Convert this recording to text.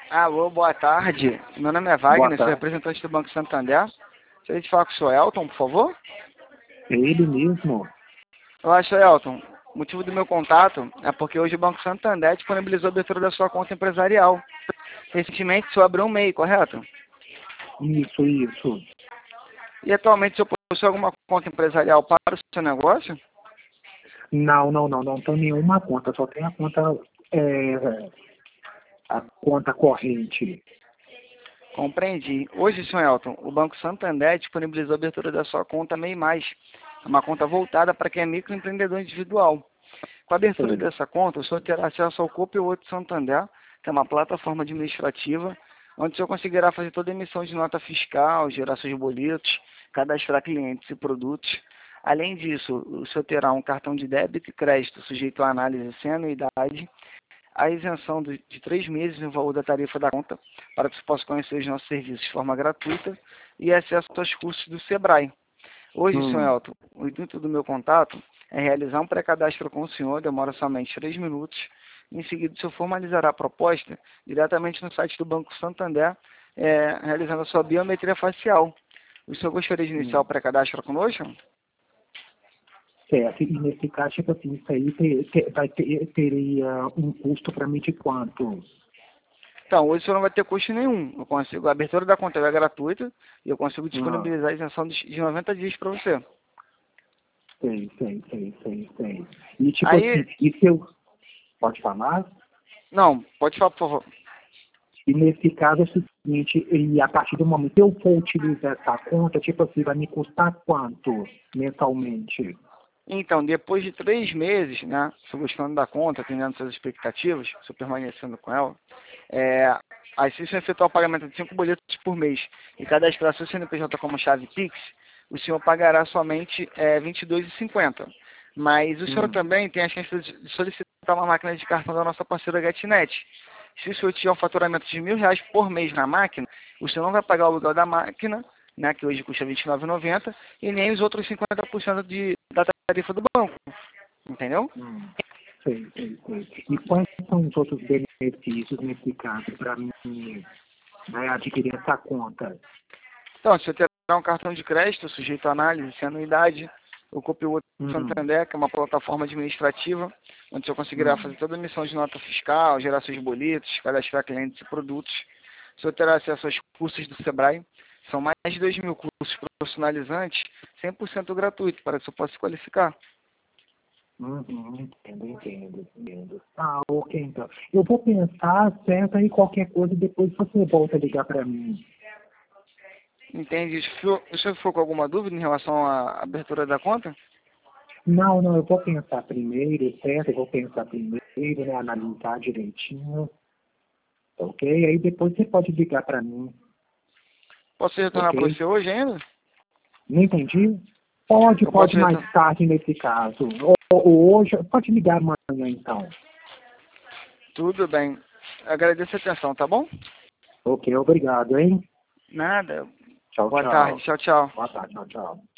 Alô, boa tarde. Meu nome é Boa Wagner, sou tarde. representante do Banco Santander. Gostaria de falar com o senhor Elton, por favor. É ele mesmo? Olá, senhor Elton. O motivo do meu contato é porque hoje o Banco Santander disponibilizou a abertura da sua conta empresarial. Recentemente, o senhor abriu um MEI, correto? Isso. E atualmente, o senhor possui alguma conta empresarial para o seu negócio? Não tenho nenhuma conta, só tenho a conta corrente. Compreendi. Hoje, senhor Elton, o Banco Santander disponibilizou a abertura da sua conta MEI+. É uma conta voltada para quem é microempreendedor individual. Com a abertura Sei. dessa conta, o senhor terá acesso ao Copilot Santander, que é uma plataforma administrativa, onde o senhor conseguirá fazer toda a emissão de nota fiscal, gerar seus boletos, cadastrar clientes e produtos. Além disso, o senhor terá um cartão de débito e crédito sujeito à análise sem anuidade, a isenção de 3 meses no valor da tarifa da conta, para que você possa conhecer os nossos serviços de forma gratuita e acesso aos cursos do Sebrae. Hoje, senhor Hum. Elton, o intuito do meu contato é realizar um pré-cadastro com o senhor, demora somente 3 minutos. Em seguida, o senhor formalizará a proposta diretamente no site do Banco Santander, realizando a sua biometria facial. O senhor gostaria de iniciar o pré-cadastro conosco? Certo. E nesse caso, tipo assim, isso aí teria um custo para mim de quanto? Então, hoje o senhor não vai ter custo nenhum. A abertura da conta é gratuita e eu consigo Ah, disponibilizar a isenção de 90 dias para você. sei. E tipo Aí, assim, e se eu... Pode falar? não, pode falar, por favor. E nesse caso é o seguinte, e a partir do momento que eu for utilizar essa conta, tipo assim, vai me custar quanto mensalmente? Então, depois de 3 meses, né, se gostando da conta, atendendo suas expectativas, se permanecendo com ela, aí se você efetuar o pagamento de 5 boletos por mês e cadastrar seu CNPJ como chave Pix, o senhor pagará somente R$ 22,50. Mas o senhor Hum. também tem a chance de solicitar uma máquina de cartão da nossa parceira GetNet. Se o senhor tiver um faturamento de R$ 1.000 por mês na máquina, o senhor não vai pagar o aluguel da máquina, né, que hoje custa R$ 29,90, e nem os outros 50% da tarifa do banco. Entendeu? Sei. E quais são os outros benefícios nesse caso para mim, né, adquirir essa conta? Então, se você terá um cartão de crédito sujeito à análise, sem anuidade, o Copilot Hum, Santander, que é uma plataforma administrativa, onde você conseguirá hum, fazer toda a emissão de nota fiscal, gerar seus boletos, cadastrar clientes e produtos. O senhor terá acesso aos cursos do Sebrae. São mais de 2.000 cursos profissionalizantes, 100% gratuito, para que você possa se qualificar. entendo. Ah, ok, então. Eu vou pensar, certo, aí qualquer coisa, depois você volta a ligar para mim. Entende? O senhor ficou com alguma dúvida em relação à abertura da conta? Não, eu vou pensar primeiro, certo? Eu vou pensar primeiro, né, analisar direitinho, ok? Aí depois você pode ligar para mim, Posso retornar para ok? você hoje ainda? Não entendi? Eu posso Pode mais retornar. tarde nesse caso. Ou hoje, pode ligar amanhã então. Tudo bem. Agradeço a atenção, tá bom? Ok, obrigado, hein? Nada. Tchau, Boa tarde. tchau. Tchau, tchau. Boa tarde, tchau.